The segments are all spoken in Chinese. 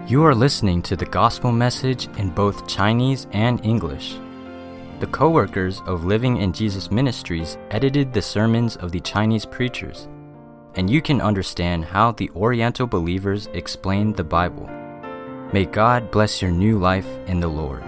You are listening to the gospel message in both Chinese and English. The co-workers of Living in Jesus Ministries edited the sermons of the Chinese preachers, and you can understand how the Oriental believers explained the Bible. May God bless your new life in the Lord.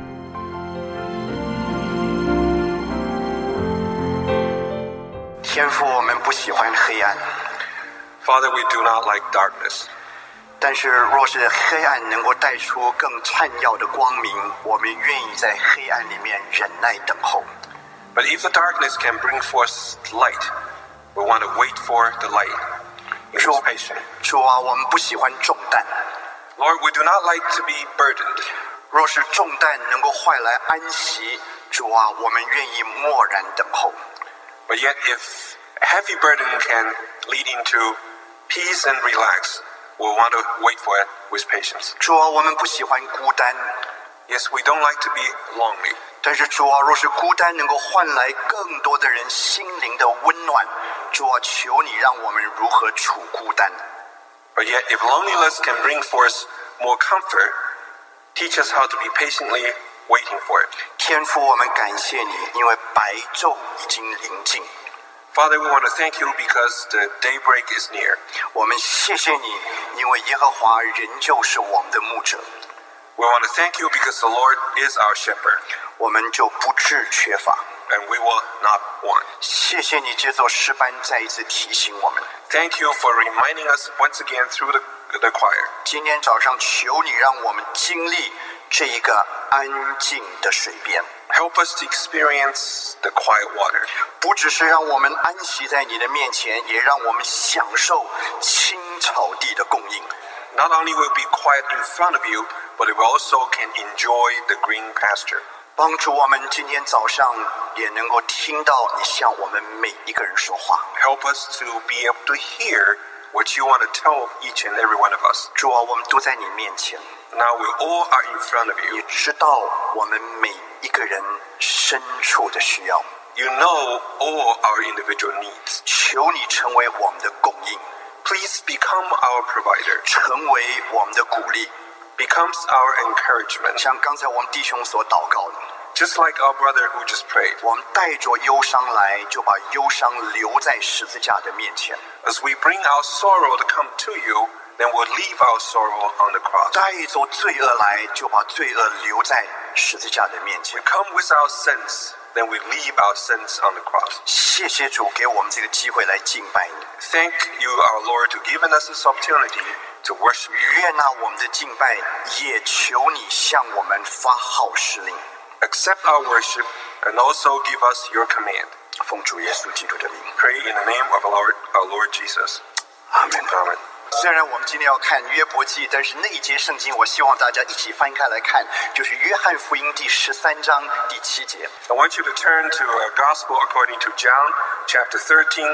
天父，我们不喜欢黑暗， Father, we do not like darkness. 但是若是黑暗能够带出更灿耀的光明，我们愿意在黑暗里面忍耐等候。 But if the darkness can bring forth light, we want to wait for the light. It is patient. 主啊，我们不喜欢重担。 Lord, we do not like to be burdened. 若是重担能够换来安息，主啊，我们愿意默然等候。 But yet, if heavy burden can lead into peace and relax, we want to wait for it with patience. 主啊，我们不喜欢孤单， Yes, we don't like to be lonely. 但是主啊，若是孤单能够换来更多的人心灵的温暖，主啊，求你让我们如何处孤单。 But yet, if loneliness can bring forth more comfort, teach us how to be patiently waiting for it. 天父，我们感谢你，因为白昼已经临近。 Father, we want to thank you because the daybreak is near. 我们谢谢你，因为耶和华仍旧是我们的牧者， We want to thank you because the Lord is our shepherd, 我们就不致缺乏。 and we will not want. 谢谢你这座诗班再一次提醒我们， Thank you for reminding us once again through the choir. 今天早上求你让我们经历这一个安静的水边， Help us to experience the quiet water. 不只是让我们安息在你的面前，也让我们享受青草地的供应。 Not only will we be quiet in front of you, but we also can enjoy the green pasture. 帮助我们今天早上也能够听到你向我们每一个人说话。 Help us to be able to hear what you want to tell each and every one of us. 主啊，我们都在你面前， Now we all are in front of 你 you. 知道我们每一个人深处的需要， You know all our individual needs. 求你成为我们的供应， Please become our provider. 成为我们的鼓励。 Becomes our encouragement. 像刚才我们弟兄所祷告的， Just like our brother who just prayed. 我们带着忧伤来，就把忧伤留在十字架的面前； As we bring our sorrow to come to you, then we'll leave our sorrow on the cross. 带着罪恶来，就把罪恶留在十字架的面前 We。come with our sins, then we leave our sins on the cross. 谢谢主给我们这个机会来敬拜你， Thank you, our Lord, to giving us this opportunity to worship you. 悦纳我们的敬拜，也求你向我们发号施令。 Accept our worship and also give us your command. 奉主耶稣基督的名， Pray in the name of our Lord Jesus. 阿门。 Amen. 虽然我们今天要看约伯记，但是那一节圣经，我希望大家一起翻开来看，就是约翰福音第13章第7节。 I want you to turn to a gospel according to John, chapter 13,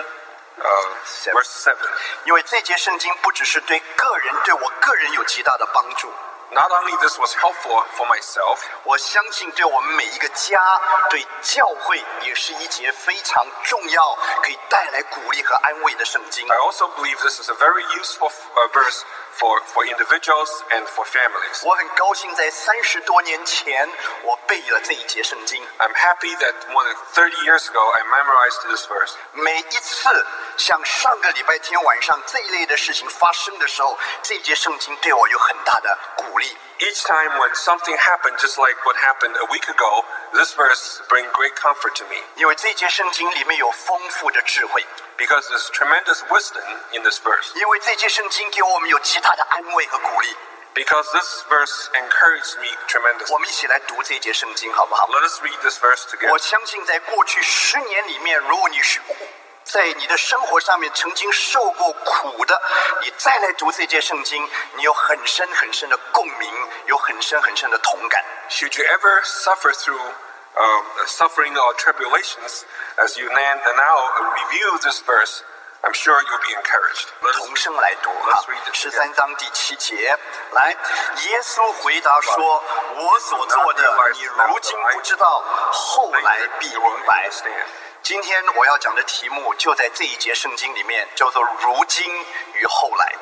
verse 7. 因为这节圣经不只是对我个人有极大的帮助， Not only this was helpful for myself, 我相信对我们每一个家、对教会也是一节非常重要，可以带来鼓励和安慰的圣经。 I also believe this is a very useful verse for individuals and for families. 我很高兴在30多年前我背了这一节圣经， I'm happy that more than 30 years ago I memorized this verse. 每一次像上个礼拜天晚上这一类的事情发生的时候，这节圣经对我有很大的鼓励。 Each time when something happened, just like what happened a week ago, this verse brings great comfort to me 因为这节圣经里面有丰富的智慧， because there's tremendous wisdom in this verse. 因为这节圣经给我们有极大的安慰和鼓励。 Because this verse encouraged me 我 tremendously. 们一起来读这节圣经好不好？ Let us read this verse 我 together. 相信在过去10年里面，如果你是在你的生活上面曾经受过苦的，你再来读这节圣经，你有很深很深的共鸣，有很深很深的同感。 Should you ever suffer through suffering or tribulations, as you now review this verse, I'm sure you'll be encouraged. 同声来读哈 Let's read it together. 13章第7节，来，耶稣回答说：“我所做的，你如今不知道，后来必明白。” 今天我要讲的题目就在这一节圣经里面，叫做“如今与后来”。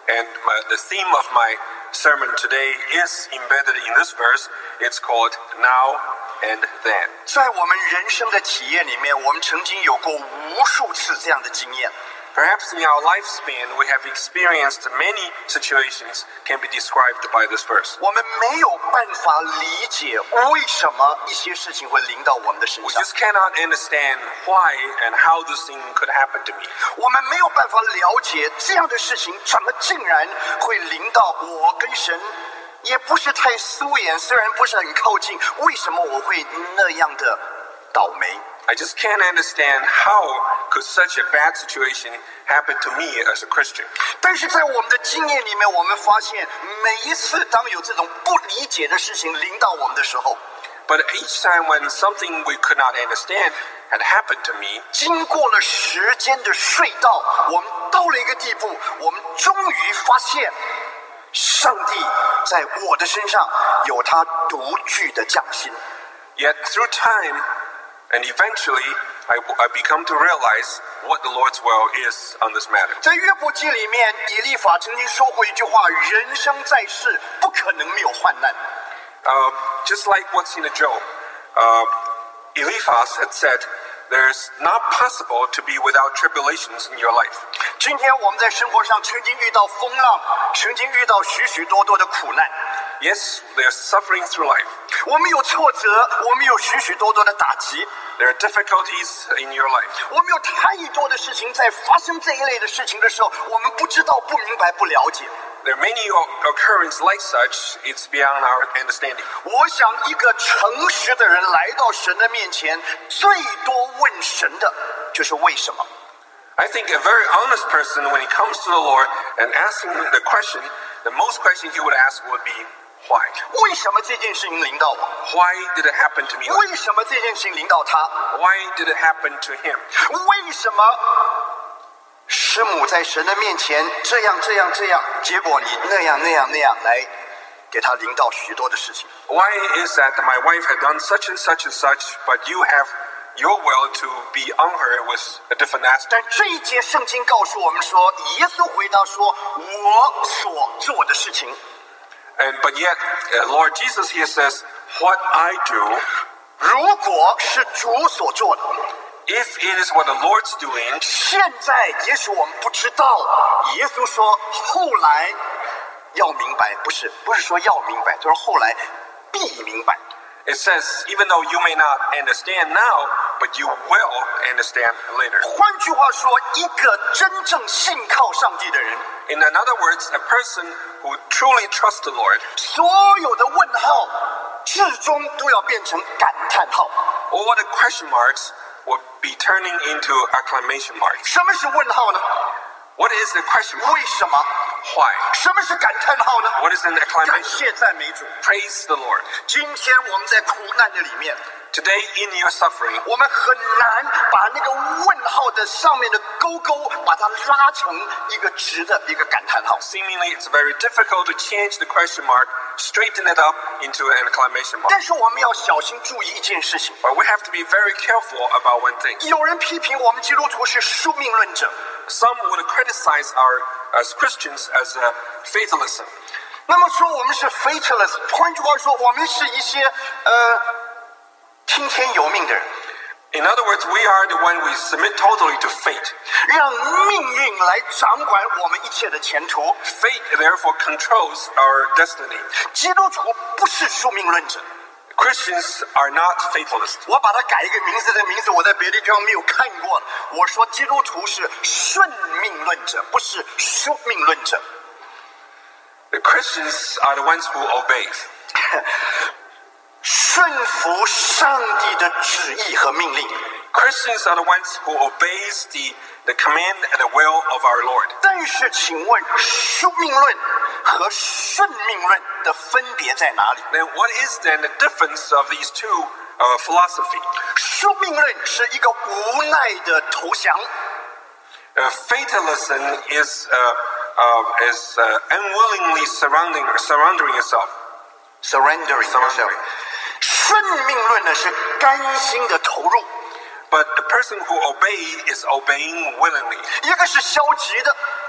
And the theme of my sermon today is embedded in this verse. It's called Now and Then. 在我们人生的体验里面，我们曾经有过无数次这样的经验。 Perhaps in our lifespan, we have experienced many situations can be described by this verse. 我们没有办法理解为什么一些事情会临到我们的身 We 上， just cannot understand why and how this thing could happen to me. 我们没有办法了解这样的事情怎么竟然会临到我跟神，也不是太疏远，虽然不是很靠近，为什么我会那样的倒霉？ I just can't understand how could such a bad situation happen to me as a Christian. 但是在我们的经验里面，我们发现每一次当有这种不理解的事情临到我们的时候， But each time when something we could not understand had happened to me, 经过了时间的隧道，我们到了一个地步，我们终于发现，上帝在我的身上有他独具的匠心。 yet through time and eventually I become to realize what the Lord's will is on this matter. 在约伯记里面，以利法曾经说过一句话：人生在世，不可能没有患难。 Just like what's in the Job, Eliphaz had said, there's not possible to be without tribulations in your life. 今天我们在生活上曾经遇到风浪，曾经遇到许许多多的苦难， Yes, there's suffering through life. 我们有挫折，我们有许许多多的打击， There are difficulties in your life. 我们有太多的事情，在发生这一类的事情的时候，我们不知道、不明白、不了解。 There are many occurrences like such, it's beyond our understanding. 我想，一个诚实的人来到神的面前，最多问神的就是为什么。 I think a very honest person, when he comes to the Lord and asks him the question, the most question he would ask would be, why? 为什么这件事情临到我？ Why did it happen to me? 为什么这件事情临到他？ Why did it happen to him? 为什么师母在神的面前这样，结果你那样来给他临到许多的事情？ Why is that my wife had done such and such and such, but you have your will to be on her with a different aspect? 但这一节圣经告诉我们说，耶稣回答说：“我所做的事情。” But yet, Lord Jesus here says, what I do, 如果是主所做的， if it is what the Lord's doing, 现在也许我们不知道。耶稣说后来要明白，不是说要明白，就是后来必明白。 it says, even though you may not understand now, but you will understand later. 换句话说，一个真正信靠上帝的人， In other words, a person who truly trusts the Lord, 所有的问号至终都要变成感叹号。 all the question marks will be turning into exclamation marks. 什么是问号呢？ What is the question mark? 为什么？ Why? 什么是感叹号呢？ What is an 感 exclamation? 谢赞美主。 Praise the Lord. 今天我们在苦难的里面， Today in your suffering, 我们很难把那个问号的上面的勾勾，把它拉成一个直的一个感叹号。 seemingly it's very difficult to change the question mark, straighten it up into an exclamation mark. 但是我们要小心注意一件事情， But we have to be very careful about one thing. 有人批评我们基督徒是宿命论者， Some would criticize as Christians as fatalism. 那么说我们是 fatalist， 换句话说，我们是一些听天由命的人， In other words, we are the one we submit totally to fate. 让命运来掌管我们一切的前途。 Fate therefore controls our destiny. 基督徒不是宿命论者， Christians are not fatalists. 我把它改一个名字，这个名字我在别的地方没有看过了。我说基督徒是顺命论者，不是宿命论者。 The Christians are the ones who obey. 顺服上帝的旨意和命令。 Christians are the ones who obeys the command and the will of our Lord. 但是，请问宿命论和顺命论的分别在哪里？ Then what is then the difference of these two philosophy? 宿命论是一个无奈的投降， Fatalism is unwillingly surrendering yourself. surrendering yourself。顺命论呢是甘心的投入， But the person who obeys is obeying willingly. 一个是消极的，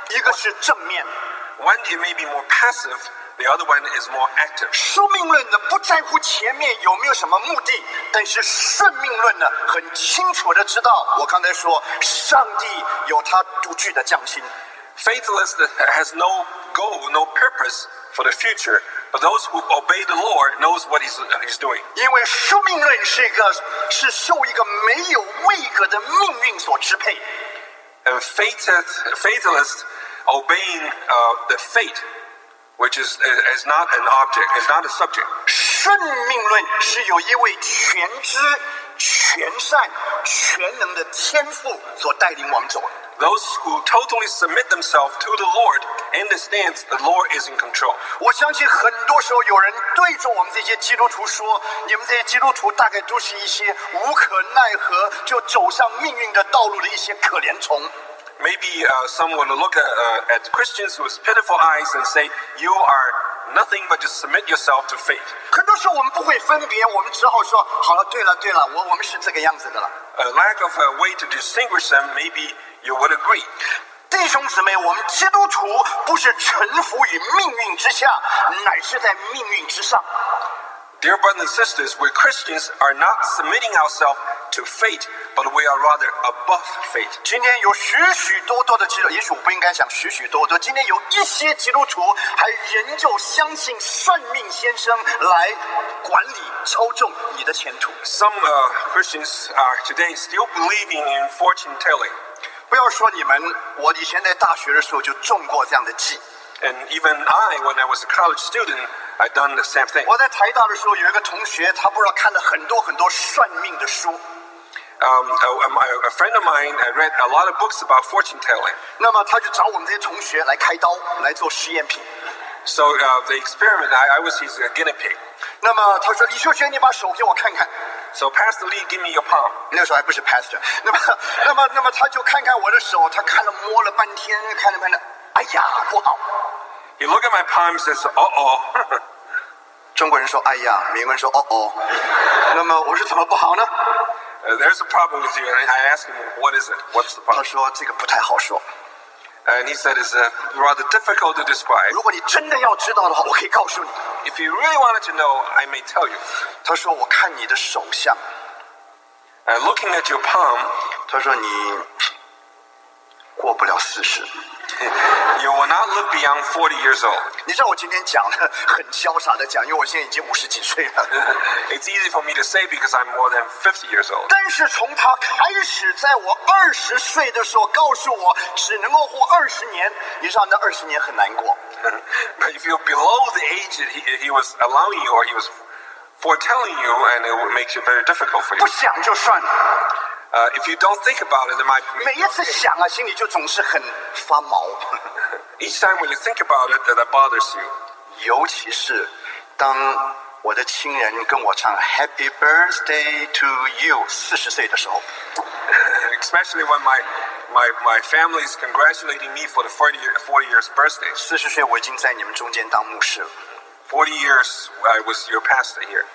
一个是正面。 One, it may be more passive. The other one is more active. 宿命论呢，不在乎前面有没有什么目的，但是顺命论呢，很清楚的知道，我刚才说，上帝有他独具的匠心。 Faithless has no goal, no purpose for the future, but those who obey the Lord knows what he's doing. 因为宿命论是受一个没有位格的命运所支配。 And faithless obeying the fate, which is not an object, is not a subject. 顺命论是有一位全知、全善、全能的天父所带领我们走的。 Those who totally submit themselves to the Lord understands the Lord is in control. 我相信很多时候有人对着我们这些基督徒说，你们这些基督徒大概都是一些无可奈何就走上命运的道路的一些可怜虫。 Maybe someone will look at Christians with pitiful eyes and say, you are nothing but just submit yourself to fate. 很多时候我们不会分别，我们只好说，好了，对了，我们是这个样子的了。 A lack of a way to distinguish them, maybe you would agree. 弟兄姊妹，我们基督徒不是臣服于命运之下，乃是在命运之上。 Dear brothers and sisters, we Christians are not submitting ourselves to fate, but we are rather above fate. 今天有许许多多的基督徒，也许我不应该讲许许多多，今天有一些基督徒还仍旧相信算命先生来管理操纵你的前途。 Some Christians are today still believing in fortune telling. 不要说你们，我以前在大学的时候就中过这样的计。 And even I, when I was a college student, I'd done the same thing. 我在台大的时候有一个同学，他不知道看了很多算命的书。 A friend of mine read a lot of books about fortune telling. 那么他就找我们这些同学来开刀，来做实验品。 So the experiment, I was his guinea pig. 那么他说：“李秀轩，你把手给我看看。” So Pastor Lee, give me your palm. 那时候还不是 pastor。那么他就看看我的手，他看了摸了半天，看了半天，哎呀，不好。 He looked at my palm and says, "Uh-oh." 中国人说哎呀，美国人说哦哦。那么我说怎么不好呢？ There's a problem with you, and I asked him, "What is it? What's the 他 problem?" 说这个不太好说。 And he said, "It's rather difficult to describe. 如果你真的要知道的话，我可以告诉你。 If you really wanted to know, I may tell you." 他说我看你的手相， Looking at your palm, 他说你过不了40。 you will not live beyond 40 years old. 你知道我今天讲的很潇洒的讲，因为我现在已经50几岁了。 It's easy for me to say because I'm more than 50 years old. 但是从他开始，在我20岁的时候，告诉我只能够活20年，你知道那20年很难过。 But if you're below the age that he was allowing you, or he was foretelling you, and it would make it very difficult for 不 you. 想就算了， If you don't think about it, it might 每一次想啊，心里就总是很发毛。 each time when you think about it, that bothers you. 尤其是当我的亲人跟我唱 Happy Birthday to You 40岁的时候， Especially when my family is congratulating me for the 40 years birthday. 40岁我已经在你们中间当牧师了。 40 years I was your pastor here.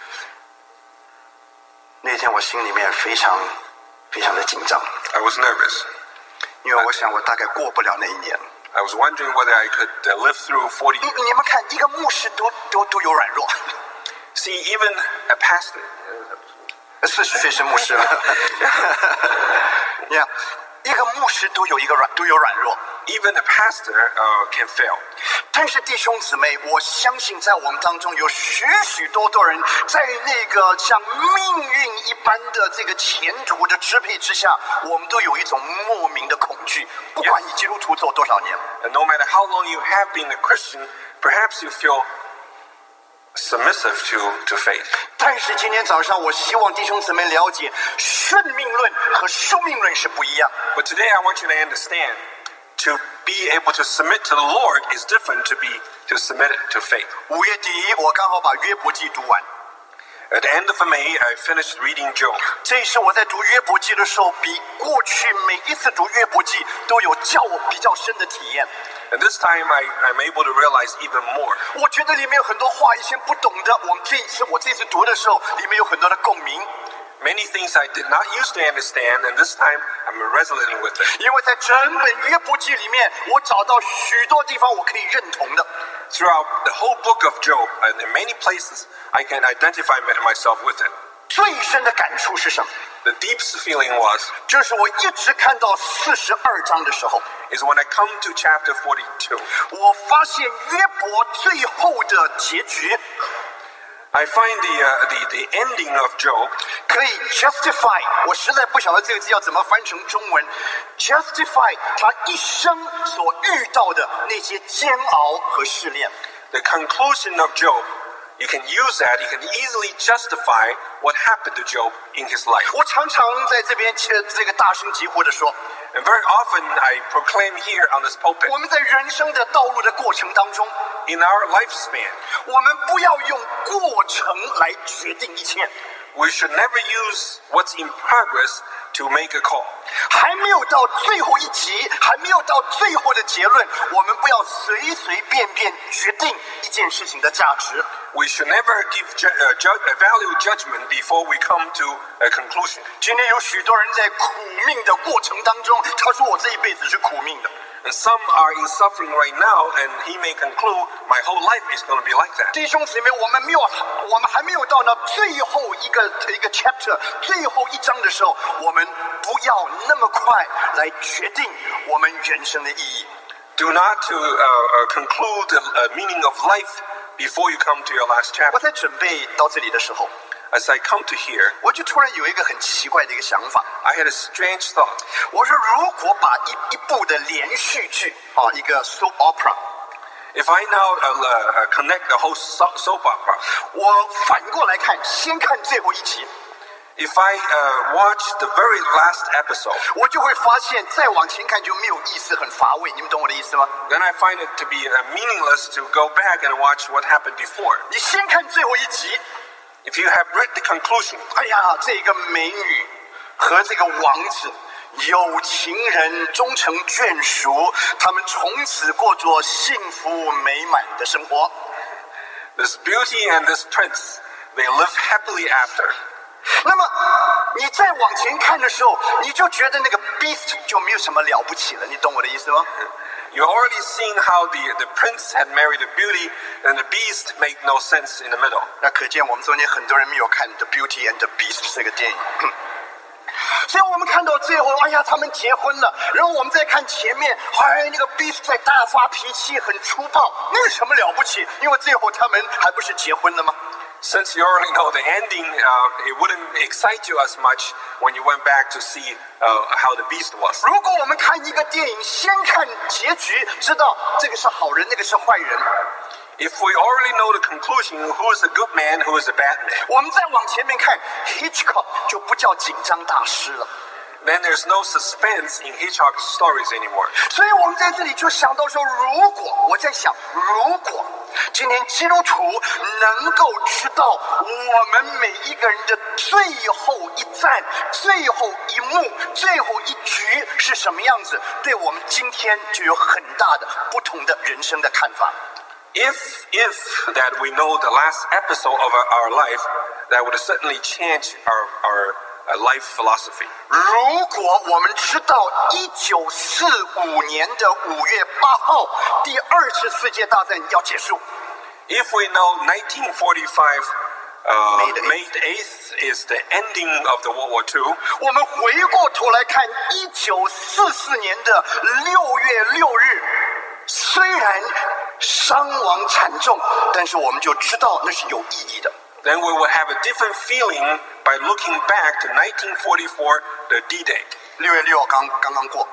那天我心里面非常的紧张， I was nervous. 因为我想我大概过不了那一年。 I was wondering whether I could live through 40 years. 你们看，一个牧师都有软弱。 See, even a pastor, 40岁是牧师了。yeah, 一个牧师都有软弱。 even a pastor can fail. 但是弟兄姊妹，我相信在我们当中有许多人，在那个像命运一般的这个前途的支配之下，我们都有一种莫名的恐惧。不管你基督徒做多少年， And no matter how long you have been a Christian, perhaps you feel submissive to fate. 但是今天早上，我希望弟兄姊妹了解，顺命论和宿命论是不一样。 But today I want you to understand, to be able to submit to the Lord is different to submit to fate. 5月底，我刚好把约伯记读完。 At the end of May, I finished reading Job. 这是我在读约伯记的时候，比过去每一次读约伯记都有比较深的体验。 And this time I'm able to realize even more. 我觉得里面有很多话以前不懂的，我这次读的时候，里面有很多的共鸣。 Many things I did not used to understand, and this time I'm resonating with it. 因为在整本约伯记里面，我找到许多地方我可以认同的。 Throughout the whole book of Job, and in many places, I can identify myself with it. 最深的感触是什么？ The deepest feeling was 就是我一直看到42章的时候， is when I come to chapter 42. 我发现约伯最后的结局 I find the ending of Job 可以 justify， 我实在不晓得这个字要怎么翻成中文 ，justify 他一生所遇到的那些煎熬和试炼。 the conclusion of Job. You can use that. You can easily justify what happened to Job in his life. 我常常在这边这个大声疾呼的说， And very often I proclaim here on this pulpit, 我们在人生的道路的过程当中， in our lifespan, 我们不要用过程来决定一切。 we should never use what's in progress to make a call. 还没有到最后一集，还没有到最后的结论，我们不要随随便便决定一件事情的价值。 We should never give value judgment before we come to a conclusion. 今天有许多人在苦命的过程当中，他说我这一辈子是苦命的。 And some are in suffering right now, and he may conclude my whole life is going to be like that. 弟兄姊妹，我们还没有到那最后一个 chapter 最后一章的时候，我们不要那么快来决定我们人生的意义。 Do not to conclude the meaning of life before you come to your last 我 chapter. 在准备到这里的时候， As I come to here, 我就突然有一个很奇怪的一个想法。 I had a strange thought. 我说，如果把一部的连续剧一个 soap opera， If I now connect the whole soap opera, 我反过来看，先看最后一集， if I watch the very last episode, 我就会发现再往前看就没有意思，很乏味。你们懂我的意思吗？ then I find it to be meaningless to go back and watch what happened before. 你先看最后一集， If you have read the conclusion, 哎呀，这个美女和这个王子有情人终成眷属，他们从此过着幸福美满的生活。 this beauty and this prince, they live happily after. 那么你再往前看的时候，你就觉得那个 Beast 就没有什么了不起了，你懂我的意思吗？ You're already seeing how the prince had married the beauty, and the beast made no sense in the middle. 那可见我们中间很多人没有看《The Beauty and the Beast》这个电影。所以我们看到最后，哎呀，他们结婚了，然后我们再看前面，哎，那个 Beast 在大发脾气，很粗暴，那有什么了不起？因为最后他们还不是结婚了吗？ Since you already know the ending, it wouldn't excite you as much when you went back to see how the beast was. 如果我们看一个电影，先看结局，知道这个是好人，那个是坏人， If we already know the conclusion, who is a good man, who is a bad man, 我们再往前面看 ，Hitchcock 就不叫紧张大师了。 then there's no suspense in Hitchcock's stories anymore. 所以我们在这里就想到说，如果我在想，如果今天基督徒能够知道我们每一个人的最后一战、最后一幕、最后一局是什么样子，对我们今天就有很大的不同的人生的看法。 If that we know the last episode of our life, that would certainly change our life philosophy. 如果我们知道1945年的5月8号，第二次世界大战要结束， If we know 1945, May the May 8th is the ending of the World War II, 我们回过头来看1944年的6月6日，虽然伤亡惨重，但是我们就知道那是有意义的。 then we will have a different feeling by looking back to 1944, the D-Day. 6月6号刚刚过，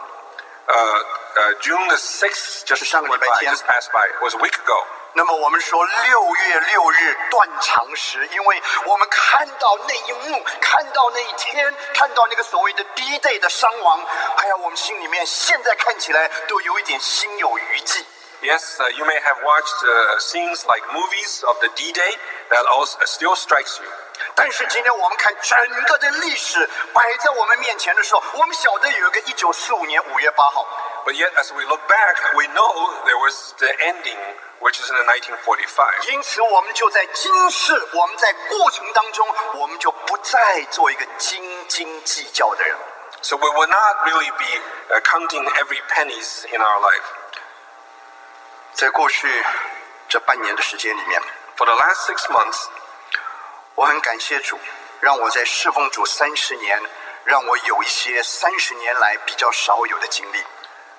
June the 6th just 上个礼拜天。 just passed by. It was a week ago. 那么我们说6月6日断肠时，因为我们看到那一幕，看到那一天，看到那个所谓的D-Day的伤亡，哎呀，我们心里面现在看起来都有一点心有余悸。 Yes, you may have watched scenes like movies of the D-Day that also still strikes you. 但是今天我们看整个的历史摆在我们面前的时候，我们晓得有一个1945年5月8号。 But yet, as we look back, we know there was the ending, which is in 1945. 因此，我们就在今世，我们在过程当中，我们就不再做一个斤斤计较的人。 So we will not really be counting every pennies in our life. 在过去这半年的时间里面， For the last 6 months, 我很感谢主，让我在侍奉主30年，让我有一些30年来比较少有的经历。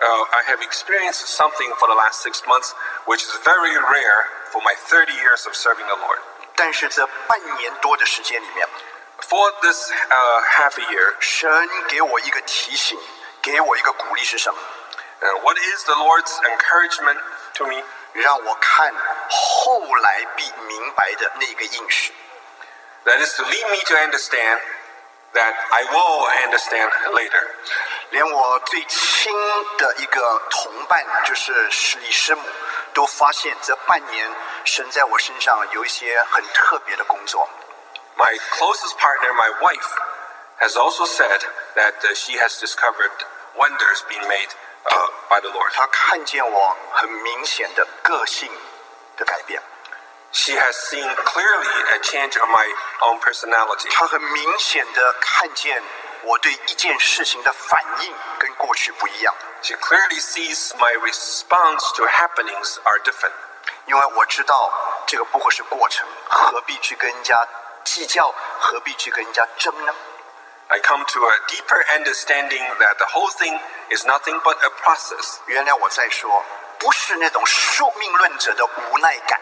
I have experienced something for the last 6 months, which is very rare for my 30 years of serving the Lord. 但是这半年多的时间里面， For this half a year, 神给我一个提醒，给我一个鼓励是什么？ what is the Lord's encouragement to me? 让我看后来必明白的那个应许。 That is to lead me to understand that I will understand later. 连我最亲的一个同伴，就是李师母，都发现这半年神在我身上有一些很特别的工作。 My closest partner, my wife, has also said that she has discovered wonders being made by the Lord. 她看见我很明显的个性的改变， She has seen clearly a change of my own personality. 她很明显的看见我对一件事情的反应跟过去不一样。 She clearly sees my response to happenings are different. 因为我知道这个不过是过程，何必去跟人家计较，何必去跟人家争呢？ I come to a deeper understanding that the whole thing is nothing but a process. 原来我在说，不是那种宿命论者的无奈感，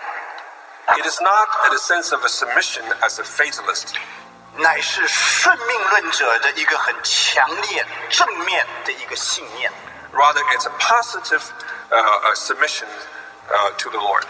It is not the sense of a submission as a fatalist, 乃是顺命论者的一个很强烈、正面的一个信念。 rather it's a positive submission to the Lord.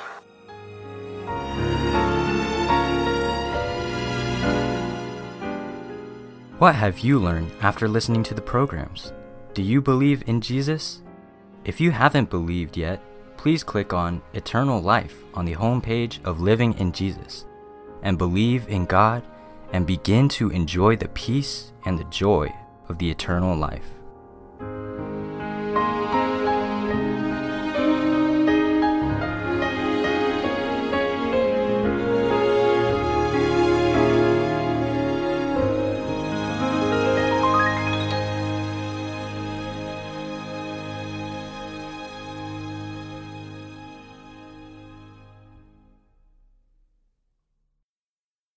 What have you learned after listening to the programs? Do you believe in Jesus? If you haven't believed yet, please click on Eternal Life on the homepage of Living in Jesus and believe in God and begin to enjoy the peace and the joy of the eternal life.